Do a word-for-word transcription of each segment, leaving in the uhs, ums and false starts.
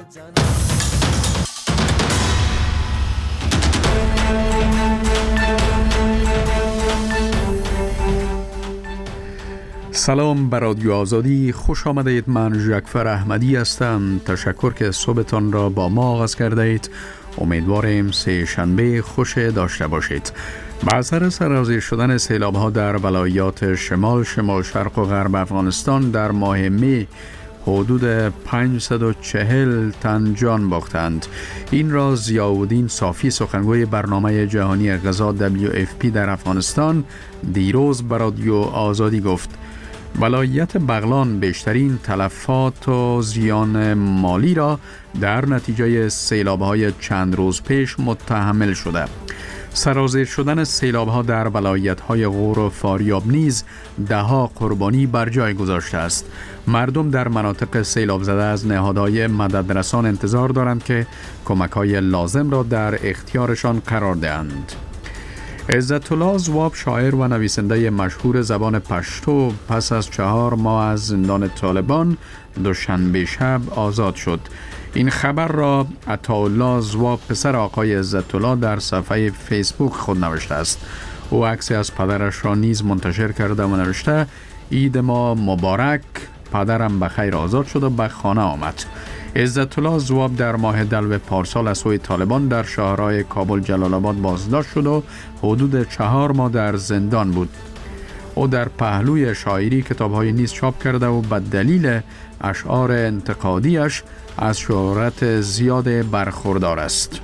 سلام بر رادیو آزادی، خوش آمدید. من ژکفر احمدی هستم. تشکر که صبحتان را با ما آغاز کرده اید. امیدواریم سه شنبه خوش داشته باشید. با اثر سرازیر شدن سیلاب ها در ولایات شمال، شمال شرق و غرب افغانستان در ماه می حدود پانصد و چهل تن جان باختند. این را ضیاءالدین صافی، سخنگوی برنامه جهانی غذا دبلیو اف پی در افغانستان، دیروز بر رادیو آزادی گفت. ولایت بغلان بیشترین تلفات و زیان مالی را در نتیجه سیلاب‌های چند روز پیش متحمل شده. سرازیر شدن سیلاب‌ها در ولایت‌های غور و فاریاب نیز ده‌ها قربانی بر جای گذاشته است. مردم در مناطق سیلاب زده از نهادهای مددرسان انتظار دارند که کمک‌های لازم را در اختیارشان قرار دهند. عزت الله زواب، شاعر و نویسنده مشهور زبان پشتو، پس از چهار ماه از زندان طالبان دوشنبه شب آزاد شد. این خبر را عطاالله زواب، پسر آقای عزت الله، در صفحه فیسبوک خود نوشته است. او عکسی از پدرش را نیز منتشر کرده و نوشته: عید ما مبارک، پدرم بخیر آزاد شد و به خانه آمد. عزت الله زواب در ماه دلو پارسال از سوی طالبان در شهرهای کابل، جلال آباد بازداشت شد و حدود چهار ماه در زندان بود. او در پهلوی شاعری کتاب‌های نیز چاپ کرده و به دلیل اشعار انتقادیش از شهرت زیاد برخوردار است.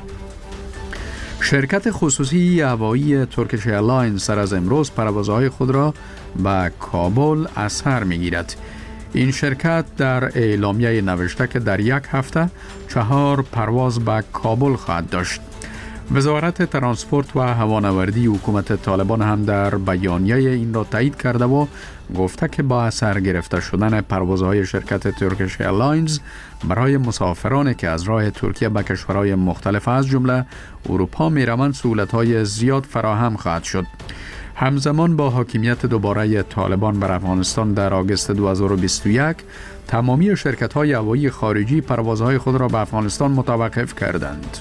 شرکت خصوصی هوایی ترکیش ایرلاینز سر از امروز پروازهای خود را به کابل از سر می‌گیرد. این شرکت در اعلامیه نوشته که در یک هفته چهار پرواز به کابل خواهد داشت. وزارت ترانسپورت و هوانوردی حکومت طالبان هم در بیانیه این را تایید کرده و گفته که با اثر گرفته شدن پروازهای شرکت ترکیش ایرلاینز برای مسافرانی که از راه ترکیه به کشورهای مختلف از جمله اروپا میروند سهولت‌های زیاد فراهم خواهد شد. همزمان با حاکمیت دوباره طالبان بر افغانستان در آگوست دو هزار و بیست و یک، تمامی شرکت‌های هوایی خارجی پروازهای خود را به افغانستان متوقف کردند.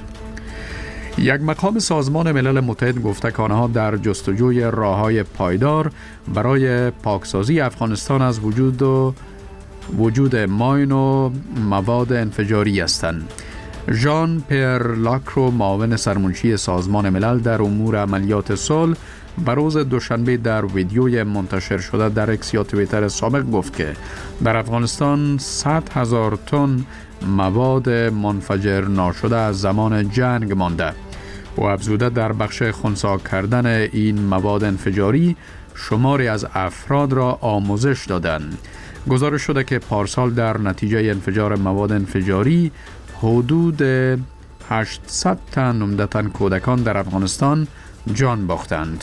یک مقام سازمان ملل متحد گفته که آنها در جستجوی راه‌های پایدار برای پاکسازی افغانستان از وجود و وجود ماین و مواد انفجاری هستند. ژان پیر لاکرو، معاون سرمنشی سازمان ملل در امور عملیات صلح، بر روز دوشنبه در ویدیوی منتشر شده در اکس یا توییتر سابق گفت که در افغانستان صد هزار تن مواد منفجر ناشده از زمان جنگ مانده و افزوده در بخش خنثی کردن این مواد انفجاری شماری از افراد را آموزش دادند. گزارش شده که پارسال در نتیجه انفجار مواد انفجاری حدود هشتصد تن عمدتاً کودکان در افغانستان جان باختند.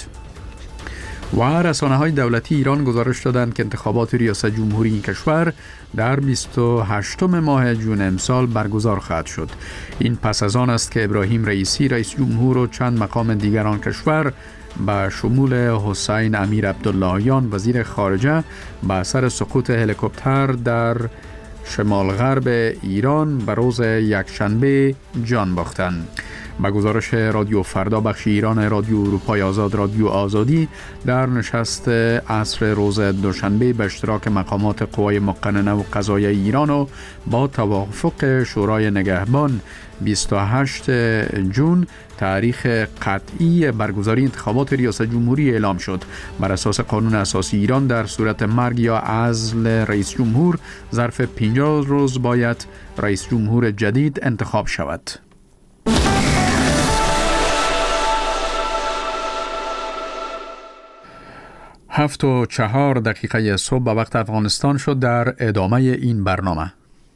و رسانه‌های دولتی ایران گزارش دادند که انتخابات ریاست جمهوری این کشور در بیست و هشتم ماه ژوئن امسال برگزار خواهد شد. این پس از آن است که ابراهیم رئیسی، رئیس جمهور و چند مقام دیگر آن کشور به شمول حسین امیر عبداللهیان وزیر خارجه به اثر سقوط هلیکوپتر در شمال غرب ایران به روز یکشنبه جان باختند. با گزارش رادیو فردا بخش ایران رادیو اروپای آزاد، رادیو آزادی، در نشست عصر روز دوشنبه به اشتراک مقامات قوای مقننه و قضاییه ایران و با توافق شورای نگهبان بیست و هشتم ژوئن تاریخ قطعی برگزاری انتخابات ریاست جمهوری اعلام شد. بر اساس قانون اساسی ایران در صورت مرگ یا عزل رئیس جمهور ظرف پنجاه روز باید رئیس جمهور جدید انتخاب شود. هفت و چهار دقیقه صبح به وقت افغانستان شد. در ادامه این برنامه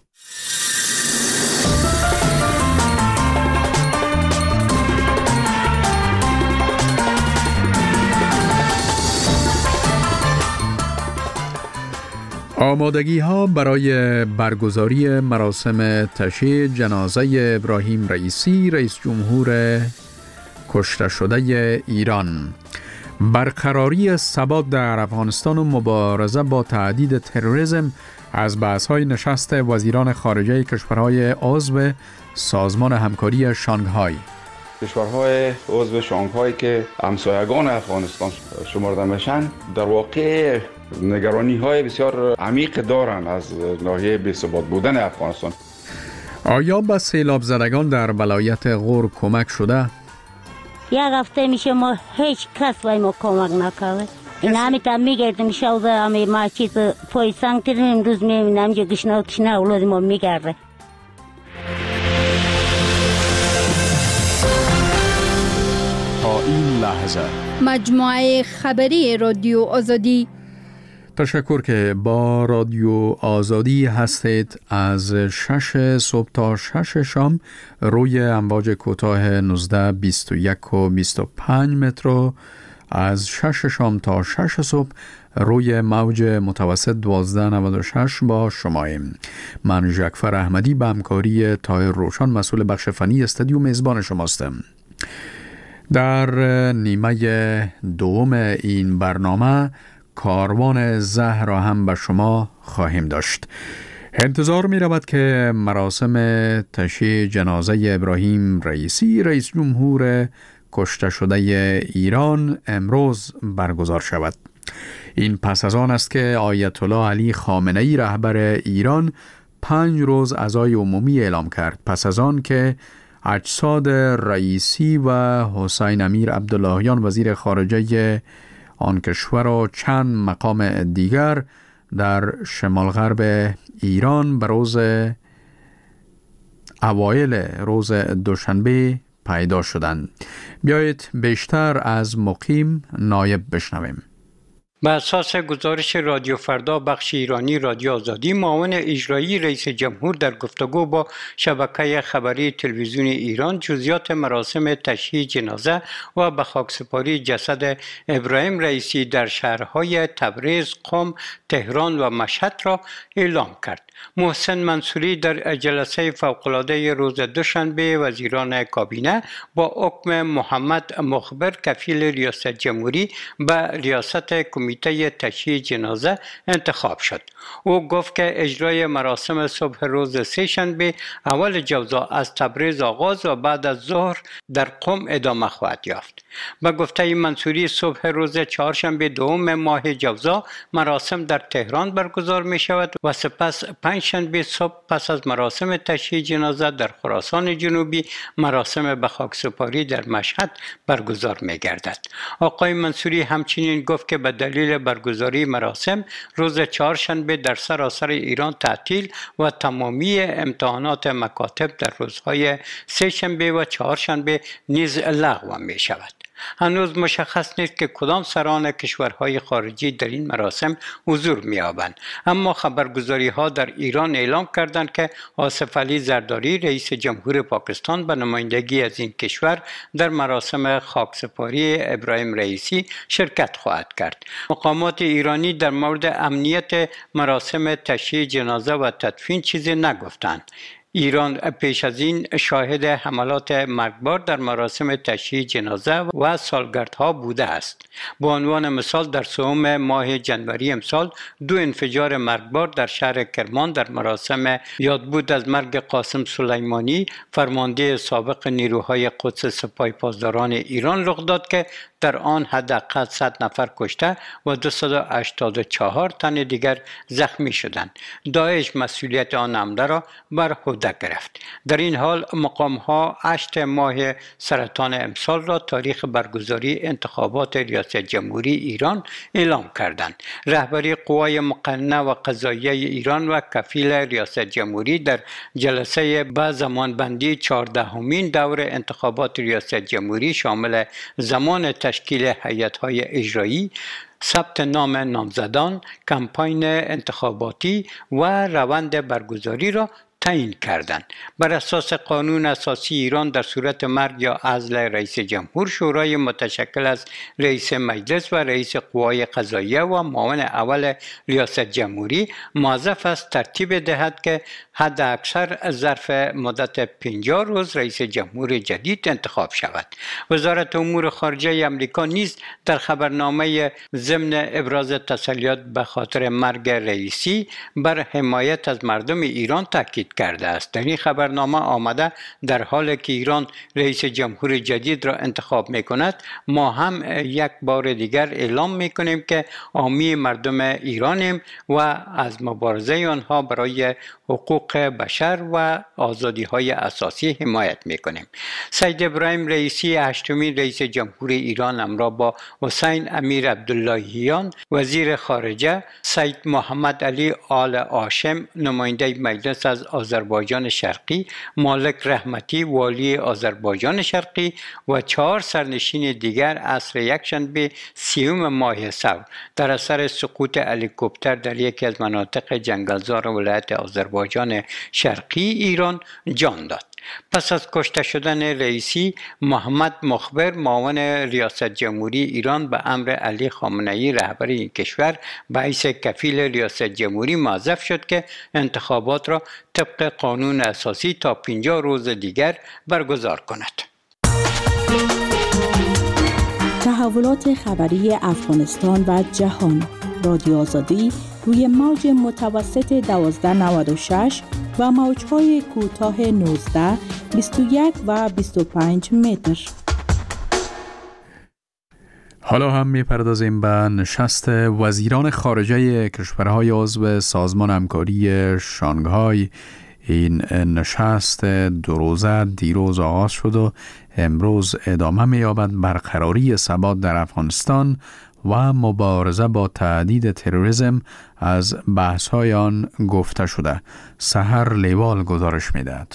آمادگی ها برای برگزاری مراسم تشییع جنازه ابراهیم رئیسی، رئیس جمهور کشته شده ایران. برقراری ثبات در افغانستان و مبارزه با تهدید تروریسم از بحث‌های نشست وزیران خارجه کشورهای عضو سازمان همکاری شانگهای. کشورهای عضو شانگهای که همسایگان افغانستان شمرده میشن در واقع نگرانی‌های بسیار عمیق دارند از ناحیه بی‌ثبات بودن افغانستان. آیا به سیلاب زدگان در ولایت غور کمک شده؟ یک هفته میشه ما هیچ کس وای ما کمک نکرده. این همی تا میگردیم شوزه همی ما چیز پای سنگ ترین امروز میبینم که گشنه گشنه اولاد ما میگرده. تا این لحظه مجموعه خبری رادیو آزادی. تشکر که با رادیو آزادی هستید. از شش صبح تا شش شام روی امواج کوتاه نوزده، بیست و یک و بیست و پنج متر، از شش شام تا شش صبح روی موج متوسط دوازده و نود و شش با شماییم. من ژکفر احمدی به همکاری طاهر روشن مسئول بخش فنی استودیو میزبان شماستم. در نیمه دوم این برنامه کاروان زهر را هم به شما خواهیم داشت. انتظار می رود که مراسم تشییع جنازه ابراهیم رئیسی رئیس جمهور کشته شده ایران امروز برگزار شود. این پس از آن است که آیت الله علی خامنه ای رهبر ایران پنج روز عزای عمومی اعلام کرد، پس از آن که اجساد رئیسی و حسین امیر عبداللهیان وزیر خارجه آن کشور و چند مقام دیگر در شمال غرب ایران به روز اوایل روز دوشنبه پیدا شدند. بیایید بیشتر از مقیم نایب بشنویم. بر اساس گزارش رادیو فردا بخش ایرانی رادیو آزادی، معاون اجرایی رئیس جمهور در گفتگو با شبکه خبری تلویزیونی ایران جزئیات مراسم تشییع جنازه و به خاکسپاری جسد ابراهیم رئیسی در شهرهای تبریز، قم، تهران و مشهد را اعلام کرد. محسن منصوری در جلسه فوق‌العاده روز دوشنبه وزیران کابینه با حکم محمد مخبر کفیل ریاست جمهوری به ریاست کمیته تشییع جنازه انتخاب شد. او گفت که اجرای مراسم صبح روز سه‌شنبه اول جوزا از تبریز آغاز و بعد از ظهر در قم ادامه خواهد یافت. به گفته منصوری صبح روز چهارشنبه دوم ماه جوزا مراسم در تهران برگزار می شود و سپس پنجشنبه صبح پس از مراسم تشییع جنازه در خراسان جنوبی مراسم به خاکسپاری در مشهد برگزار می گردد. آقای منصوری همچنین گفت که به دلیل برگزاری مراسم روز چهارشنبه در سراسر ایران تعطیل و تمامی امتحانات مکاتب در روزهای سه‌شنبه و چهارشنبه نیز لغو می شود. هنوز مشخص نیست که کدام سران کشورهای خارجی در این مراسم حضور می‌یابند، اما خبرگزاری ها در ایران اعلام کردند که آصف علی زرداری رئیس جمهور پاکستان به نمایندگی از این کشور در مراسم خاکسپاری ابراهیم رئیسی شرکت خواهد کرد. مقامات ایرانی در مورد امنیت مراسم تشییع جنازه و تدفین چیزی نگفتند. ایران پیش از این شاهد حملات مرگبار در مراسم تشییع جنازه و سالگردها بوده است. به عنوان مثال در سوم ماه جنوری امسال دو انفجار مرگبار در شهر کرمان در مراسم یادبود از مرگ قاسم سلیمانی فرمانده سابق نیروهای قدس سپاه پاسداران ایران رخ داد که در آن حداقل صد نفر کشته و دویست و هشتاد و چهار تن دیگر زخمی شدند. داعش مسئولیت آن حمله را بر عهده گرفت. در این حال مقام ها هشتم ماه سرطان امسال را تاریخ برگزاری انتخابات ریاست جمهوری ایران اعلام کردند. رهبری قوای مقننه و قضاییه ایران و کفیل ریاست جمهوری در جلسه به زمانبندی چهاردهمین دور انتخابات ریاست جمهوری شامل زمان تشکیل هیئت‌های اجرایی، ثبت نام نامزدان، کمپاین انتخاباتی و روند برگزاری را تعیین کردند. بر اساس قانون اساسی ایران در صورت مرگ یا عزل رئیس جمهور، شورای متشکل از رئیس مجلس و رئیس قوای قضاییه و معاون اول ریاست جمهوری موظف است ترتیب دهد که حد اکثر ظرف مدت پنجاه روز رئیس جمهور جدید انتخاب شود. وزارت امور خارجه امریکا نیز در خبرنامه ضمن ابراز تسلیت به خاطر مرگ رئیسی بر حمایت از مردم ایران تاکید کرده است. در این خبرنامه آمده در حالی که ایران رئیس جمهور جدید را انتخاب می‌کند، ما هم یک بار دیگر اعلام می‌کنیم که حامی مردم ایرانیم و از مبارزه آنها برای حقوق بشر و آزادی‌های اساسی حمایت می‌کنیم. سید ابراهیم رئیسی، هشتمین رئیس جمهور ایران، همراه با حسین امیر عبداللهیان وزیر خارجه، سید محمد علی آل هاشم نماینده مجلس از آذربایجان شرقی، مالک رحمتی والی آذربایجان شرقی و چهار سرنشین دیگر عصر یکشنبه سیوم ماه ثور در اثر سقوط هلیکوپتر در یکی از مناطق جنگلزار ولایت آذربایجان شرقی ایران جان داد. پس از کشته شدن رئیسی، محمد مخبر معاون ریاست جمهوری ایران به امر علی خامنه‌ای رهبر این کشور به حیث کفیل ریاست جمهوری موظف شد که انتخابات را طبق قانون اساسی تا پنجاه روز دیگر برگزار کند. تحولات خبری افغانستان و جهان، رادیو آزادی روی موج متوسط دوازده نود و شش و موج‌های کوتاه نوزده، بیست و یک و بیست و پنج متر. حالا هم می‌پردازیم به نشست وزیران خارجه کشورهای عضو سازمان همکاری شانگهای. این نشست دو روزه دیروز آغاز شد و امروز ادامه می‌یابد. برقراری ثبات در افغانستان و مبارزه با تهدید تروریسم از بحث‌های آن گفته شده. سحر لیوال گزارش می‌دهد.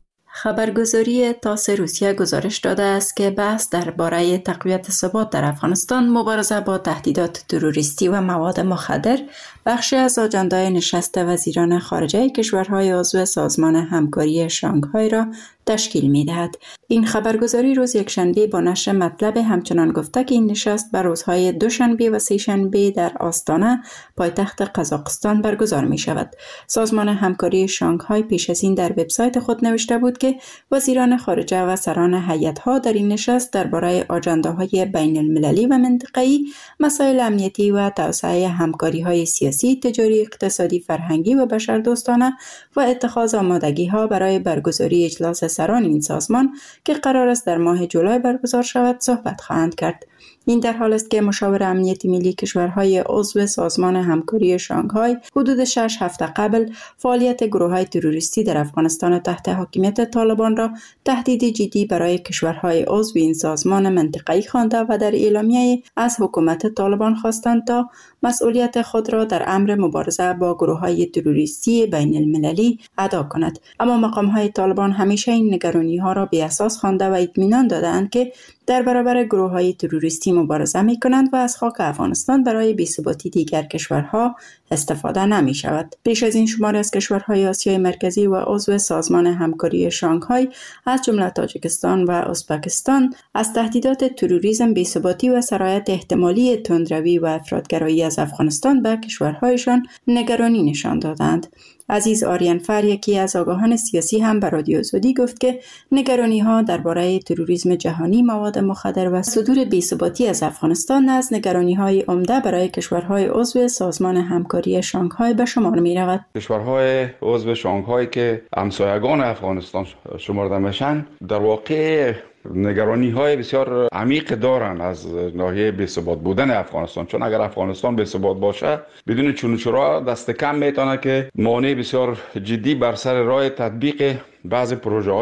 خبرگزاری تاس روسیه گزارش داده است که بحث درباره تقویت ثبات در افغانستان، مبارزه با تهدیدات تروریستی و مواد مخدر بخشی از آجندای نشست وزیران خارجه کشورهای عضو سازمان همکاری شانگهای را تشکیل می‌دهد. این خبرگزاری روز یکشنبه با نشر مطلب همچنان گفته که این نشست بر روزهای دوشنبه و سه‌شنبه در آستانه پایتخت قزاقستان برگزار می‌شود. سازمان همکاری شانگهای پیش از این در وبسایت خود نوشته بود که وزیران خارجه و سران هیئت‌ها در این نشست درباره آجنداهای بین‌المللی و منطقه‌ای، مسائل امنیتی و توسعه همکاری‌های سیاسی، تجاری، اقتصادی، فرهنگی و بشردوستانه و اتخاذ آمادگی‌ها برای برگزاری اجلاس سران این سازمان که قرار است در ماه جولای برگزار شود صحبت خواهند کرد. این در حال است که مشاور امنیتی ملی کشورهای عضو سازمان همکاری شانگهای حدود شش هفته قبل فعالیت گروه‌های تروریستی در افغانستان تحت حاکمیت طالبان را تهدید جدی برای کشورهای عضو این سازمان منطقه‌ای خوانده و در اعلامیه از حکومت طالبان خواستند تا مسئولیت خود را در امر مبارزه با گروه‌های تروریستی بین المللی ادا کند. اما مقام‌های طالبان همیشه این نگرانی‌ها را بی اساس خوانده و اطمینان دادند که در برابر گروه‌های تروریستی مبارزه می‌کنند و از خاک افغانستان برای بی‌ثباتی دیگر کشورها استفاده نمی‌شود. پیش از این شماری از کشورهای آسیای مرکزی و عضو سازمان همکاری شانگهای از جمله تاجیکستان و ازبکستان از تهدیدات تروریسم، بی‌ثباتی و سرایت احتمالی تندروی و افراطگرایی از افغانستان به کشورهایشان نگرانی نشان دادند. عزیز آریانفر، یکی از آگاهان سیاسی، هم به رادیو آزادی گفت که نگرانی‌ها درباره تروریسم جهانی، مواد مخدر و صدور بی‌ثباتی از افغانستان از نگرانی‌های عمده برای کشورهای عضو سازمان همکاری شانگهای به شمار می‌رود. کشورهای عضو شانگهای که همسایگان افغانستان شمرده میشن در واقع نگرانی های بسیار عمیق دارن از ناحیه بی‌ثبات بودن افغانستان، چون اگر افغانستان بی‌ثبات باشه بدون چون و چرا دست کم میتونه که مانع بسیار جدی بر سر راه تطبیق بعض پروژه های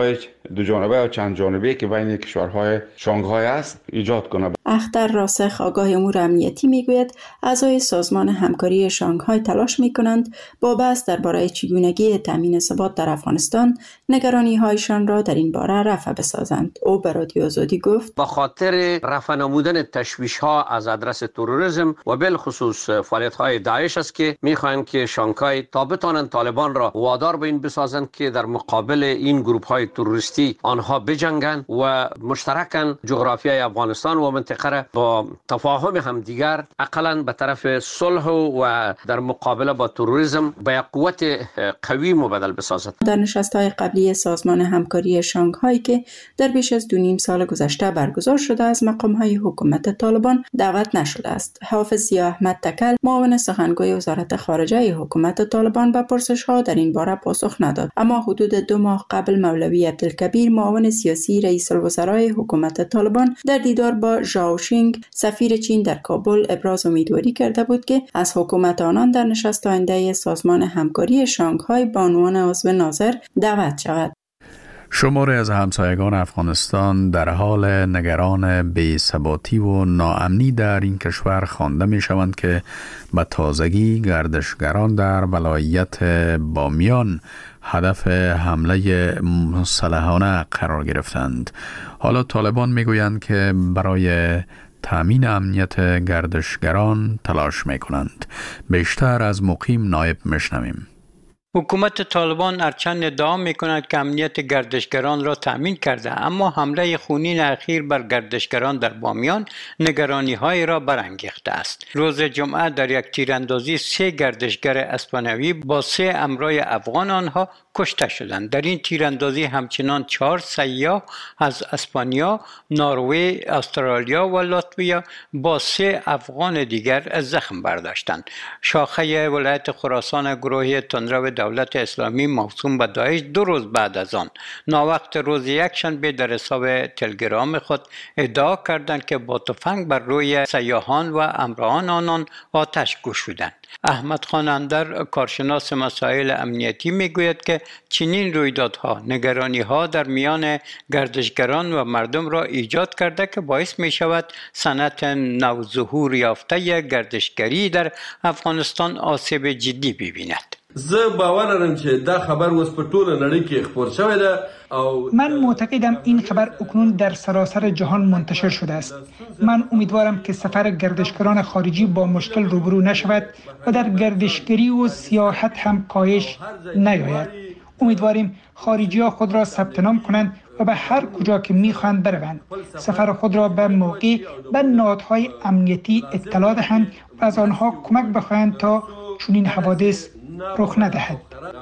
دو جانبه و چند جانبه که بین کشورهای شانگهای است ایجاد کنه. اختر راسخ آگاه امور امنیتی میگوید اعضای سازمان همکاری شانگهای تلاش میکنند با بحث درباره چگونگی تامین ثبات در افغانستان نگرانی هایشان را در این باره رفع بسازند. او به رادیو آزادی گفت با خاطر رفع نمودن تشویش ها از آدرس تروریسم و بالخصوص فعالیت های داعش است که میخواهند که شانگهای تا بتوانند طالبان را وادار به این بسازند که در مقابل این گروه های تروریستی آنها بجنگند و مشترکاً جغرافیای افغانستان و منطقه با تفاهم همدیگر اقلاً به طرف صلح و در مقابله با تروریسم به قوت قوی مبادل بسازد. در نشست‌های قبلی سازمان همکاری شانگهای که در بیش از دو نیم سال گذشته برگزار شده از مقام‌های حکومت طالبان دعوت نشده است. حافظ ضیا احمد تکل معاون سخنگوی وزارت خارجه حکومت طالبان به پرسش‌ها در این باره پاسخ نداد، اما حدود دو ماه قبل مولوی عبدالکبیر معاون سیاسی رئیس الوزرای حکومت طالبان در دیدار با ژائوشینگ سفیر چین در کابل ابراز امیدواری کرده بود که از حکومت آنان در نشست آینده سازمان همکاری شانگهای به عنوان عضو ناظر دعوت شود. شماری از همسایگان افغانستان در حال نگران بی‌ثباتی و ناامنی در این کشور خوانده می شوند که به تازگی گردشگران در ولایت بامیان هدف حمله مسلحانه قرار گرفتند. حالا طالبان می گویند که برای تامین امنیت گردشگران تلاش می کنند. بیشتر از مقیم نایب میشنویم. حکومت طالبان هرچند ادعا می‌کند که امنیت گردشگران را تأمین کرده، اما حمله خونین اخیر بر گردشگران در بامیان نگرانی‌های را برانگیخته است. روز جمعه در یک تیراندازی سه گردشگر اسپانیایی با سه امرای افغان آنها کشته شدند. در این تیراندازی همچنان چهار سیاح از اسپانیا، نروژ، استرالیا و لاتویا با سه افغان دیگر زخم برداشتند. شاخه ولایت خراسان گروه تندرو دولت اسلامی موسوم به داعش دو روز بعد از آن ناوقت روز یکشنبه در حساب تلگرام خود ادعا کردند که با تفنگ بر روی سیاحان و امراان آنان آتش گشودند. احمد خان اندر کارشناس مسائل امنیتی میگوید که چنین رویدادها نگرانی‌ها در میان گردشگران و مردم را ایجاد کرده که باعث می شود صنعت نوظهور یافته گردشگری در افغانستان آسیب جدی ببیند. زه باور لرم چې دا خبر اوس په ټوله نړۍ کې خپور شوی ده او من معتقدم این خبر اکنون در سراسر جهان منتشر شده است. من امیدوارم که سفر گردشگران خارجی با مشکل روبرو نشود و در گردشگری و سیاحت هم کاهش نیاید. امیدواریم خارجی‌ها خود را ثبت نام کنند و به هر کجا که می‌خواهند بروند. سفر خود را به موقع به نهادهای امنیتی اطلاع دهند و از آنها کمک بخواهند تا چنین حوادث رخ ندهد.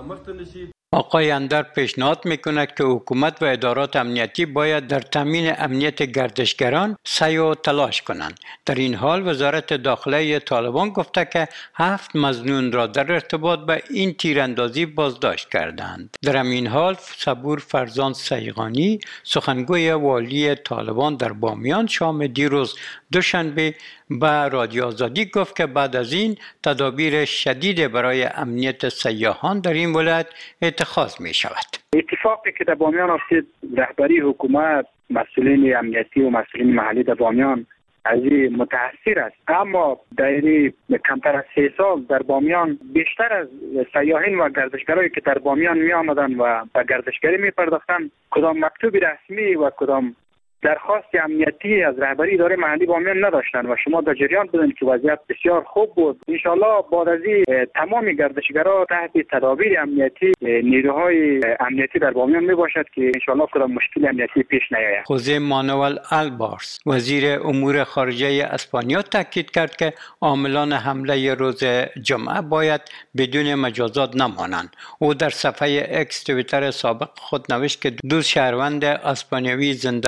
آقای اندر پیشنهاد میکند که حکومت و ادارات امنیتی باید در تامین امنیت گردشگران سعی و تلاش کنند. در این حال وزارت داخله طالبان گفته که هفت مظنون را در ارتباط به این تیراندازی بازداشت کردند. در همین حال صبور فرزان سیغانی سخنگوی والی طالبان در بامیان شام دیروز دوشنبه به رادیو آزادی گفت که بعد از این تدابیر شدید برای امنیت سیاحان در این ولایت اتخاذ می شود. اتفاقی که در بامیان افتاد، رهبری حکومت، مسئولین امنیتی و مسئولین محلی در بامیان از این متاثر است، اما در کمتر از سه سال در بامیان بیشتر از سیاحین و گردشگرایی که در بامیان می آمدن و به گردشگری می پرداختن کدام مکتوب رسمی و کدام درخواست امنیتی از رهبری اداره محلی بامیان نداشتند و شما در جریان بودید که وضعیت بسیار خوب بود. انشالله بعد از این تمام گردشگرها تحت تدابیر امنیتی نیروهای امنیتی در بامیان می باشد که انشالله کدام مشکل امنیتی پیش نیاید. خوزه مانوئل البارس وزیر امور خارجه اسپانیا تاکید کرد که عاملان حمله روز جمعه باید بدون مجازات نمانند. او در صفحه اکس توییتر سابق خود نوشت که دو شهروند اسپانیایی زنده مانده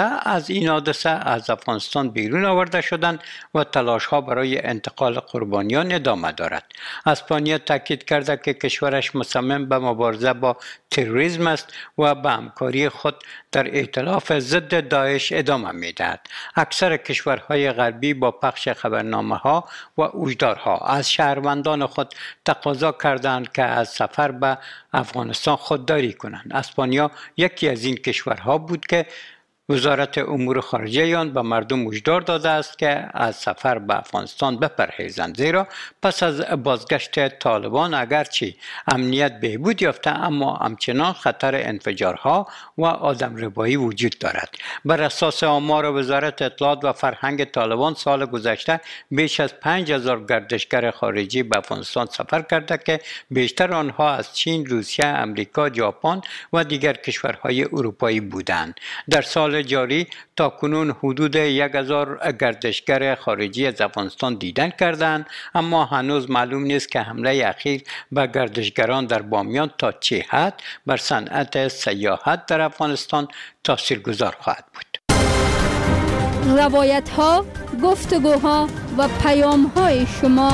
از این حادثه از افغانستان بیرون آورده شدند و تلاش ها برای انتقال قربانیان ادامه دارد. اسپانیا تاکید کرده که کشورش مصمم به مبارزه با تروریسم است و به همکاری خود در ائتلاف ضد داعش ادامه می‌دهد. اکثر کشورهای غربی با پخش خبرنامه‌ها و اوجدارها از شهروندان خود تقاضا کردند که از سفر به افغانستان خودداری کنند. اسپانیا یکی از این کشورها بود که وزارت امور خارجه آن به مردم هشدار داده است که از سفر به افغانستان بپرهیزند، زیرا پس از بازگشت طالبان اگرچه امنیت بهبود یافته اما همچنان خطر انفجارها و آدمربایی وجود دارد. بر اساس آمار وزارت اطلاعات و فرهنگ طالبان سال گذشته بیش از پنج هزار گردشگر خارجی به افغانستان سفر کرده که بیشتر آنها از چین، روسیه، امریکا، ژاپن و دیگر کشورهای اروپایی بودند. در سال جاری تا کنون حدود یک هزار گردشگر خارجی از افغانستان دیدن کردند، اما هنوز معلوم نیست که حمله اخیر به گردشگران در بامیان تا چه حد بر صنعت سیاحت در افغانستان تاثیرگذار خواهد بود. روایت ها، گفتگوها و پیام های شما.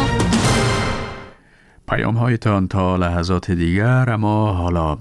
پیام هایتان تا لحظات دیگر. اما حالا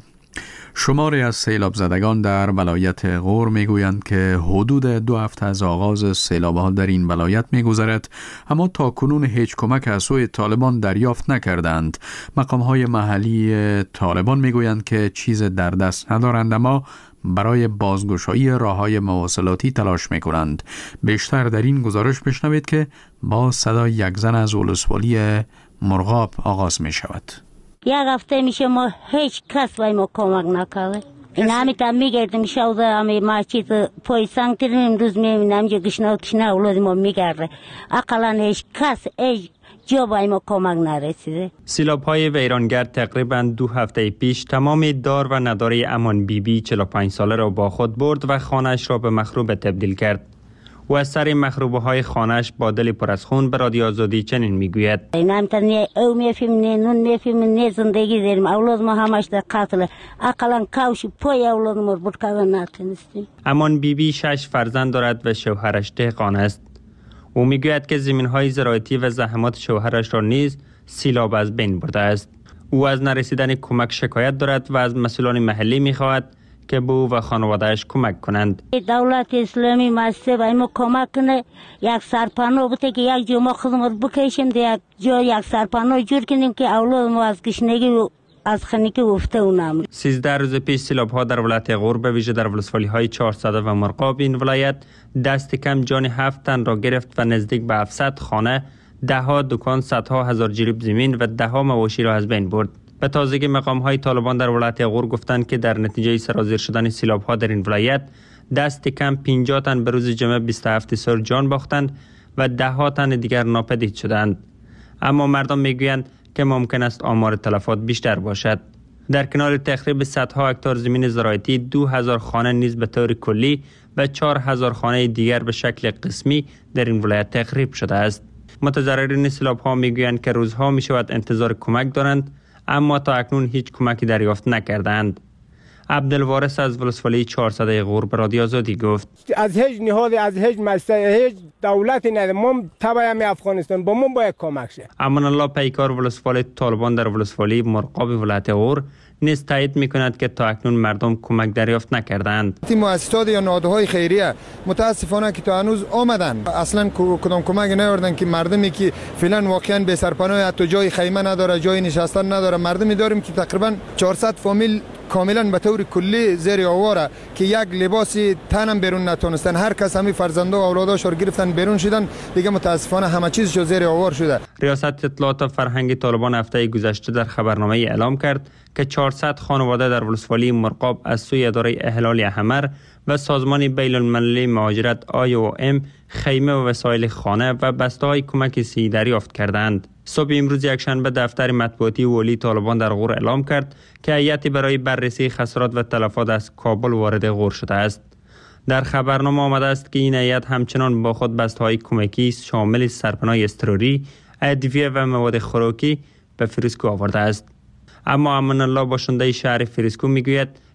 شماری از سیلاب زدگان در ولایت غور میگویند که حدود دو هفته از آغاز سیلاب ها در این ولایت میگذرد، اما تا کنون هیچ کمک از سوی طالبان دریافت نکردند. مقام های محلی طالبان میگویند که چیز در دست ندارند، اما برای بازگشایی راههای مواصلاتی تلاش میکنند. بیشتر در این گزارش بشنوید که با صدای یک زن از ولسوالی مرغاب آغاز می شود. یک هفته میشه ما هیچ کس وای ما کمک نکرده. این همه تا میگردم شوزه همه ما چیز پای سنگ ترین امروز میبینم که گشنه و کشنه اولاد ما میگرده. اقلا هیچ کس هیچ جا وای ما کمک نرسیده. سیلاب های ویرانگر تقریبا دو هفته پیش تمام دار و نداره امان بی بی چهل و پنج ساله را با خود برد و خانهش را به مخروبه تبدیل کرد. و از سر مخروبه های خانهش با دل پر از خون به رادیو آزادی چنین میگوید: اینم تا نه او میفیم نه نون میفیم نه زندگی داریم، اولاد ما همش در قتل، اقلا کاوش پای اولاد ما بود کردن نتونستیم. امان بی بی شش فرزند دارد و شوهرش دهقان است. او میگوید که زمین های زراعتی و زحمات شوهرش را نیز سیلاب از بین برده است. او از نرسیدن کمک شکایت دارد و از مسئولان محلی میخواهد که به او و خانوادهش کمک کنند. دولت اسلامی مسته و ایمو کمک کنه، یک سرپناه بوده که یک جا ما خدمت بکشیم، یک جا یک سرپناه جور کنیم که اولاد ما از گشنگی و از خنکی افته و نمونه. سیزده روز پیش سیلاب ها در ولایت غور به ویژه در ولسوالی های چهارصد و مرغاب این ولایت دست کم جان هفت تن را گرفت و نزدیک به هفتصد خانه، ده ها دکان، صدها هزار جریب زمین و ده ها مواشی را از بین برد. به تازگی مقام های طالبان در ولایت غور گفتند که در نتیجه سرازیر شدن سیلاب ها در این ولایت دست کم پنجاه تن به روز جمعه بیست و هفت سر جان باختند و ده ها تن دیگر ناپدید شدند. اما مردم میگویند که ممکن است آمار تلفات بیشتر باشد. در کنار تخریب صدها هکتار زمین زراعتی، دو هزار خانه نیز به طور کلی و چهار هزار خانه دیگر به شکل قسمی در این ولایت تخریب شده است. متضررین سیلاب ها میگویند که روزها می شود انتظار کمک دارند، اما تا اکنون هیچ کمکی دریافت نکردند. عبدالوارث از ولسوالی چهارصد غور به رادیو آزادی گفت: از هیچ نهاد، از هیچ مؤسسه، هیچ دولتی نداره، ما تبع می افغانستان با ما باید کمک شه. امان الله پیکار ولسوالی طالبان در ولسوالی مرغاب ولایت غور نیز تایید میکند که تا اکنون مردم کمک دریافت نکردند. مؤسسات یا نهادهای خیریه متاسفانه که تا هنوز آمدن اصلا کدام کمک نیاوردن که مردمی که فعلا واقعا به سرپناه، حتی جای خیمه نداره، جای نشستن نداره، مردمی داریم که تقریبا چهارصد فامیل کاملا به طور کلی زیر آواره که یک لباسی تنم بیرون نتونستن. هر کس همین فرزنده و اولاداش رو گرفتن بیرون شدن، دیگه متاسفانه همه چیزشو زیر آوار شده. ریاست اطلاعات و فرهنگ طالبان هفته گذشته در خبرنامه اعلام کرد که چهارصد خانواده در ولسوالی مرغاب از سوی اداره احلال احمر و سازمان بین المللی مهاجرت آی او ام خیمه و وسایل خانه و بسته‌های کمک صحی دریافت کردند. صبح امروز یکشنبه دفتر مطبوعاتی والی طالبان در غور اعلام کرد که هیئتی برای بررسی خسارات و تلفات از کابل وارد غور شده است. در خبرنامه آمده است که این هیئت همچنان با خود بسته‌های کمکی شامل سرپناه اضطراری، ادویه و مواد خوراکی به فریسکو آورده است. اما امان الله باشنده شهر فریسکو میگوید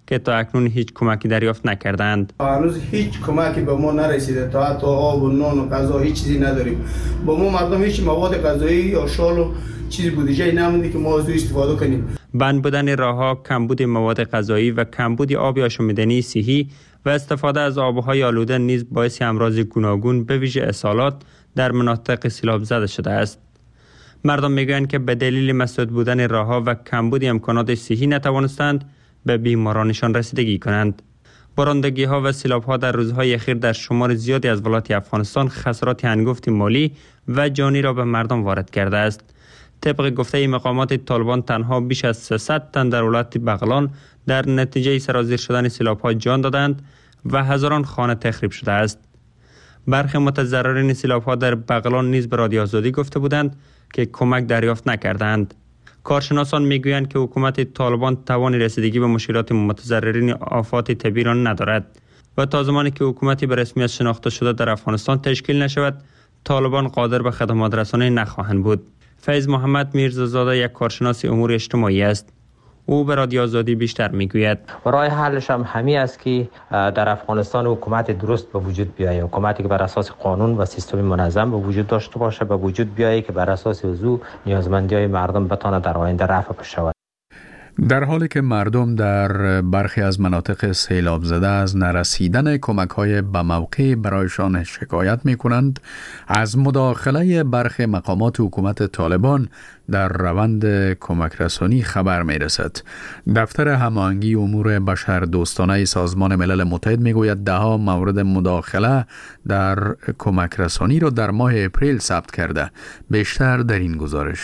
که تا اکنون هیچ کمکی دریافت نکردند. هنوز هیچ کمکی به ما نرسیده، تا حتی آب و نان و غذا هیچ چیزی نداریم. با ما مردم هیچ مواد غذایی یا شال و چیزی بودجه نمونده که ما از استفاده کنیم. بند بودن راه‌ها، کمبود مواد غذایی و کمبود آب آشامیدنی صحی و استفاده از آب‌های آلوده نیز باعث امراض گوناگون به ویژه اسهالات در مناطق سیلاب زده شده است. مردم میگویند که به دلیل مسدود بودن راه‌ها و کمبود امکانات صحی نتوانستند به بیمارانشان رسیدگی کنند. بارندگی‌ها و سیلاب‌ها در روزهای اخیر در شمار زیادی از ولایات افغانستان خسارات هنگفت مالی و جانی را به مردم وارد کرده است. طبق گفته مقامات طالبان تنها بیش از سیصد تن در ولایت بغلان در نتیجه سرازیر شدن سیلاب‌ها جان دادند و هزاران خانه تخریب شده است. برخی متضررین سیلاب‌ها در بغلان نیز به رادیو آزادی گفته بودند که کمک دریافت نکردند. کارشناسان میگویند که حکومت طالبان توان رسیدگی به مشکلات متضررین آفات طبیعی را ندارد و تا زمانی که حکومتی به رسمیت شناخته شده در افغانستان تشکیل نشود، طالبان قادر به خدمات رسانی نخواهند بود. فیض محمد میرزازاده یک کارشناس امور اجتماعی است. او به رادیو آزادی بیشتر میگوید. راه حلش هم همین است که در افغانستان حکومت درست به وجود بیاید، حکومتی که بر اساس قانون و سیستم منظم به وجود داشته باشه، به وجود بیاید که بر اساس وضو نیازمندی‌های مردم بتونه در آینده رفع بشود. در حالی که مردم در برخی از مناطق سیلاب زده از نرسیدن کمک‌های به موقع برایشان شکایت می‌کنند، از مداخله برخی مقامات حکومت طالبان در روند کمک رسانی خبر می‌رسد. دفتر هماهنگی امور بشردوستانه سازمان ملل متحد می‌گوید ده‌ها مورد مداخله در کمک رسانی را در ماه اپریل ثبت کرده. بیشتر در این گزارش.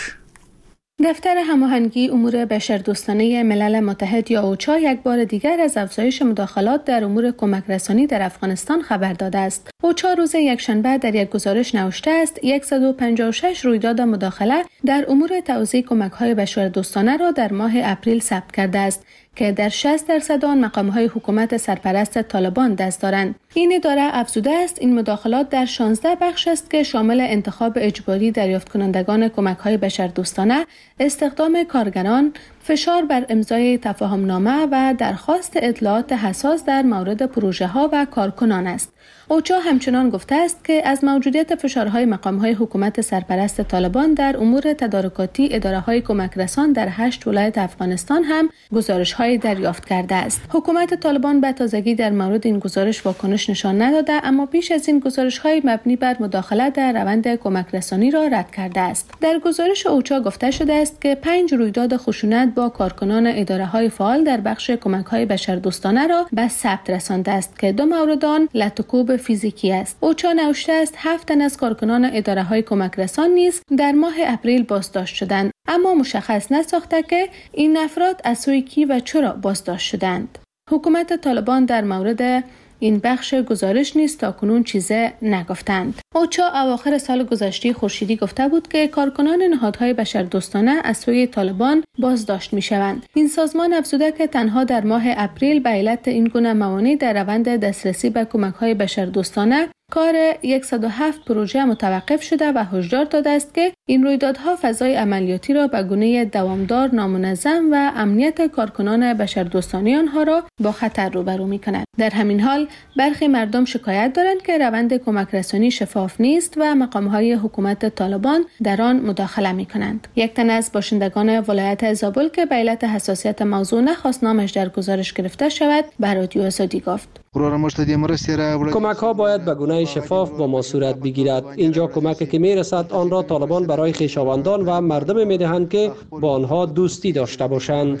دفتر هماهنگی امور بشردوستانه ملل متحد یا اوچا یک بار دیگر از افزایش مداخلات در امور کمک رسانی در افغانستان خبر داده است. اوچا روز یکشنبه در یک گزارش نوشته است صد و پنجاه و شش رویداد مداخله در امور توزیع کمک‌های بشردوستانه را در ماه اپریل ثبت کرده است که در شصت درصد آن مقام‌های حکومت سرپرست طالبان دست دارند. این اداره افزوده است این مداخلات در شانزده بخش است که شامل انتخاب اجباری دریافت کنندگان کمک‌های بشردوستانه، استخدام کارگران، فشار بر امضای تفاهمنامه و درخواست اطلاعات حساس در مورد پروژه‌ها و کارکنان است. اوچا همچنان گفته است که از موجودیت فشارهای مقام‌های حکومت سرپرست طالبان در امور تدارکاتی اداره‌های کمک رسان در هشت ولایت افغانستان هم گزارش‌های دریافت کرده است. حکومت طالبان به تازگی در مورد این گزارش واکنش نشان نداده، اما بیش از این گزارش‌های مبنی بر مداخله در روند کمک رسانی را رد کرده است. در گزارش اوچا گفته شده است که پنج رویداد خشونت با کارکنان اداره‌های فعال در بخش کمک‌های بشردوستانه را به ثبت رسانده است که دو مورد آن لطکوب فیزیکی است. اوچا نوشته است هفت تن از کارکنان اداره‌های کمک رسان نیز در ماه اپریل بازداشت شدند، اما مشخص نساخته که این افراد از سوی کی و چرا بازداشت شدند. حکومت طالبان در مورد این بخش گزارش نیز تاکنون چیزی نگفتند. اوچا اواخر سال گذشته خورشیدی گفته بود که کارکنان نهادهای بشردوستانه از سوی طالبان بازداشت می‌شوند. این سازمان افزوده که تنها در ماه اپریل به علت این گونه موانع در روند دسترسی به کمک‌های بشردوستانه کار صد و هفت پروژه متوقف شده و هشدار داده است که این رویدادها فضای عملیاتی را به گونه دوامدار، نامنظم و امنیت کارکنان بشردوستانه آنها را با خطر روبرو می‌کند. در همین حال برخی مردم شکایت دارند که روند کمک رسانی شفاف نیست و مقام‌های حکومت طالبان در آن مداخله می‌کنند. یک تن از باشندگان ولایت زابل که به علت حساسیت موضوع نخواست نامش در گزارش گرفته شود، به رادیو آزادی گفت: کمک ها باید به گونه شفاف با ما صورت بگیرد. اینجا کمکی که میرسد آن را طالبان برای خویشاوندان و مردم میدهند که با آنها دوستی داشته باشند.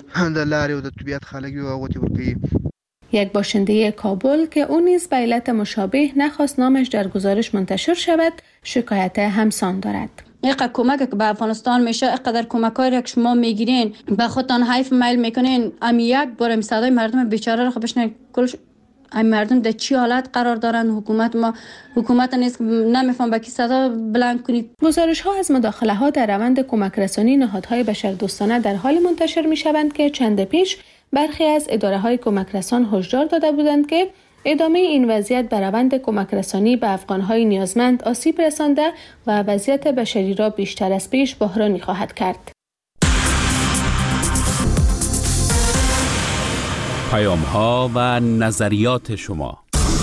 یک باشنده کابل که او نیز به علت مشابه نخواست نامش در گزارش منتشر شود، شکایت همسان دارد. اینقدر کمک که به افغانستان میشه، اینقدر کمک‌هایی را که شما میگیرین به خودتان حیف میل میکنین، امی یک بار صدای مردم بیچاره را خب بشنوید. کلش این مردم در چی حالت قرار دارن؟ حکومت ما حکومت نیست، نمیفهم با کی صدا بلند کنید. گزارش ها از مداخله ها در روند کمک رسانی نهادهای بشردوستانه در حال منتشر می شوند که چند پیش برخی از اداره های کمک رسان هشدار داده بودند که ادامه این وضعیت به روند کمک رسانی به افغانهای نیازمند آسیب رسانده و وضعیت بشری را بیشتر از پیش بحرانی خواهد کرد. پیام‌ها و نظریات شما.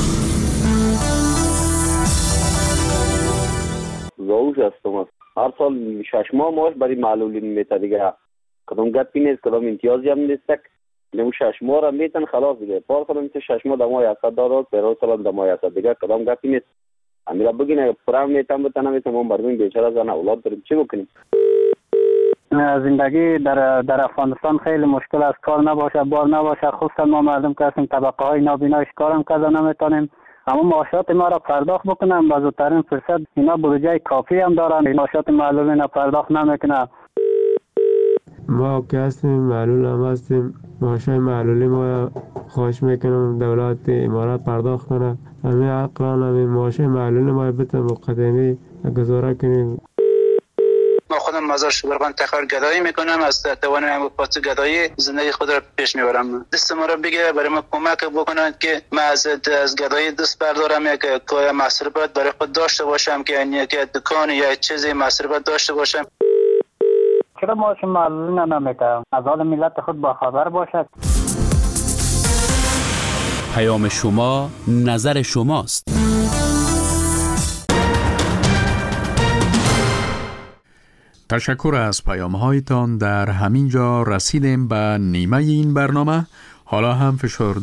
زاوش هستم. هر سال شش ماه ماش برای معلولین میته دیگه. کدام گپی نیست، کدام امتیازی هم نیست. نمو شش ماه را میتن خلاص دیگه. پار سال میشه شش ماه دمای هصد دلار، پر سال دمای هصد دیگه. کدام گپی نیست. امیرا بگین پرام میتم بتنم میتم ما مردم بیچاره زن اولاد داریم چی بکنیم؟ زندگی در در افغانستان خیلی مشکل است. کار نباشه، بار نباشه، خصوصا ما مردم که هستیم طبقه های نابینایش کارم کرده نمیتونیم. اما معاشات ما را پرداخت بکنم با زودترین فرصت. اینا بودجه کافی هم دارن، معاشات معلولین را پرداخت نمیکنه. ما که هستیم معلول هم هستیم، معاشای معلولی ما خواهش میکنم دولت امارات پرداخت کنه. همین اقلان همین معاشای معلولی ما بتن مقدمی گزاره کنیم. ما خودم مزار شبرغان تخار گدایی میکنم، از توانم پاس گدایی زندگی خود را پیش میبرم. دست ما را بگه برای ما کمک بکنند که ما از از گدایی دست بردارم، یک کوی مصرفات برای خود داشته باشم که یک دکان یا چیزی مصرفات داشته باشم. چرا معاش معلولین نمیکنم؟ از حال ملت خود با خبر باشد. پیام شما نظر شماست. تشکر از پیام هایتان. در همین جا رسیدیم به نیمه این برنامه. حالا هم فشرده